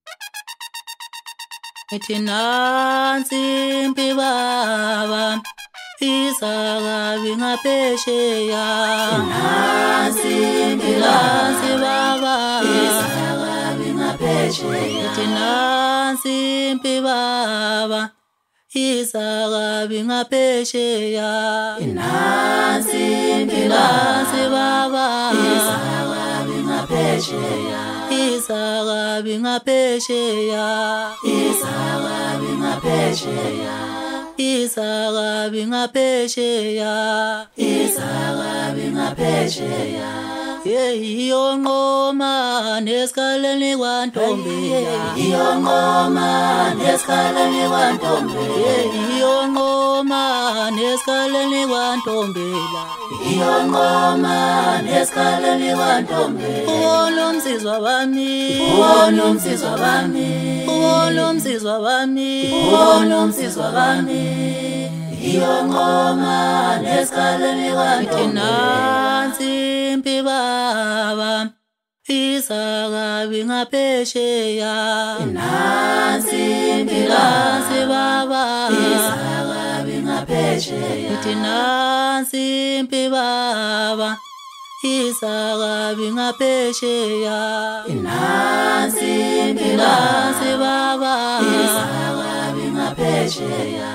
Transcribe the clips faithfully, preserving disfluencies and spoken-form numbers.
Ithi nansi impi baba isakabi ngaphesheya. Nansi impi Nansi baba isakabi ngaphesheya. Ithi nansi impi baba isakabi ngaphesheya. Nansi impi Nansi baba isakabi ngaphesheya. isakabi ngaphesheya. Isakabi ngaphesheya. Isakabi ngaphesheya. Isakabi ngaphesheya. Iyonqoma nesikhaleni kwantombela. Iyonqoma nesikhaleni kwantombela. Iyonqoma nesikhaleni kwantombela. Iyonqoma nesikhaleni kwantombela. Uwona umsizwa wami. Uwona umsizwa wami. Uwona umsizwa wami. Uwona umsizwa wami. Iyonqoma nesikhaleni Ithi kwantombela. nansi impi baba isakabi ngaphesheya. Nansi impi Nansi baba isakabi ngaphesheya. Ithi nansi impi baba isakabi ngaphesheya. Nansi impi Nansi baba isakabi ngaphesheya.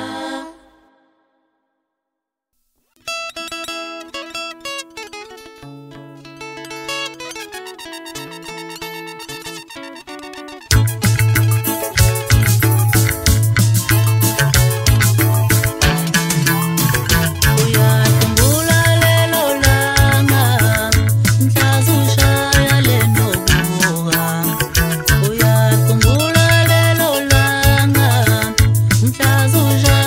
Uyakhumbula lelo langa mhla sushaya lenobuka. Uyakhumbula lelo langa mhla sushaya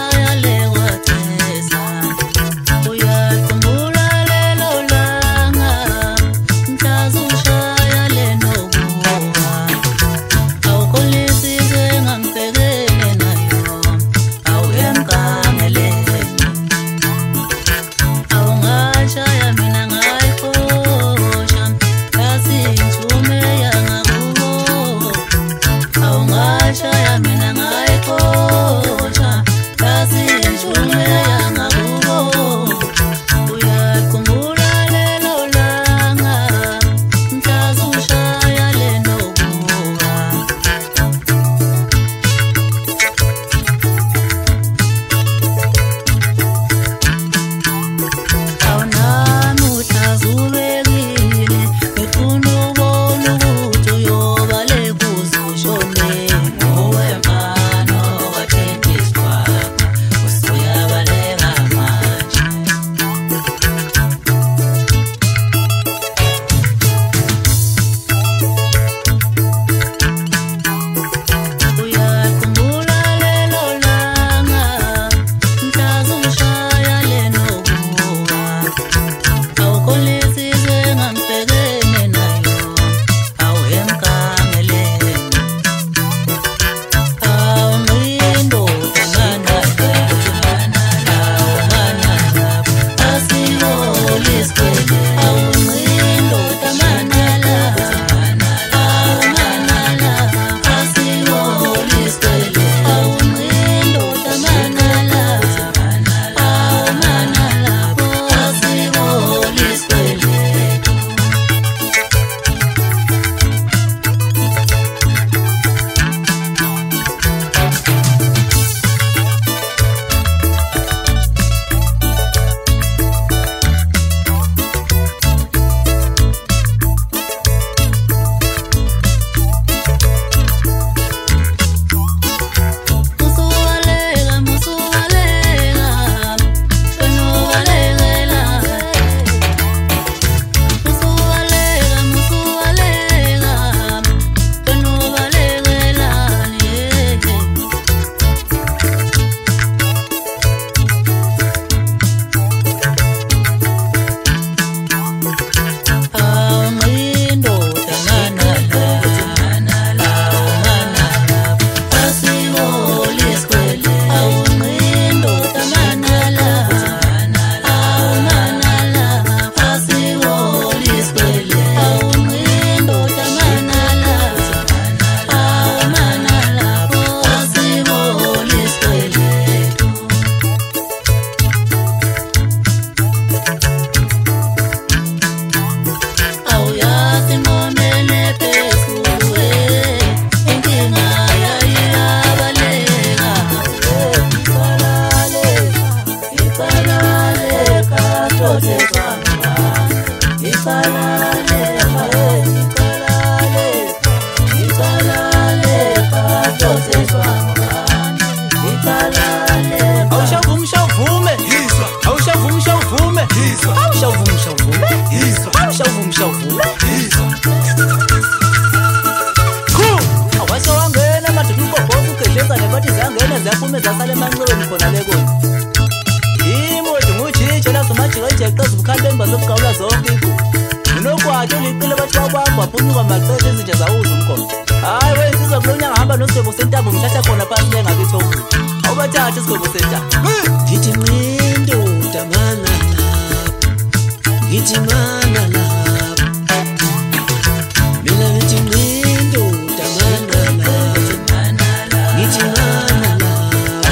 aphume zasale emanxiweni khona le kona imodi ngujitshe lazomajikajeke ezibukhaleni bazobugawula zonke iku unogwatsho uliqile bathi wabamba waphunyuka malixesha ezinje zawuza umgomo hayi wensizwa kulo nyanga hamba nosigwebo sentambo ngithatha khona phansi lengakithi omkhulu awubathathe isigwebo sentambo ngithi mindoda mana lapha ngithi mana lapha mina ngithi mindoda mana lapha ngithi mana lapha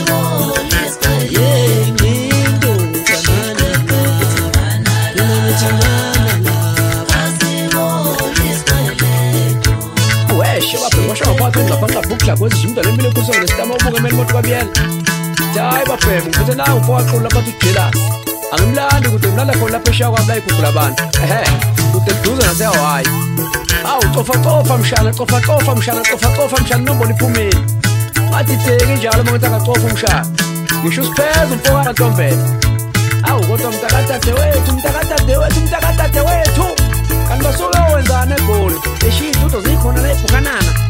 yeah mindoda mana lapha mina ngithi mana lapha weshe bafike washo ngaphathi ngaphanqa bukla kwezi umntwana lemile kusona lesitama ubuke meli moto kwabiyela hayi bafeme ngithe nawe mfowaqhula bathi ujealous angimlandi kude ngilala khona lapha eshiya kwami la igugula abantu ehe kude kuduze nasehawaii hawu cofa cofa mshana cofa cofa mshana cofa cofa mshana nombolo iphumile ngathi theki njalo uma ngithi akacofa umshana ngisho usipheze umfowabo Ntombela hawu kodwa mntakadade wethu mntakadade wethu mntakadade wethu kanti basuke wenzana egoli eshiya idudo zikhona la ebhukanana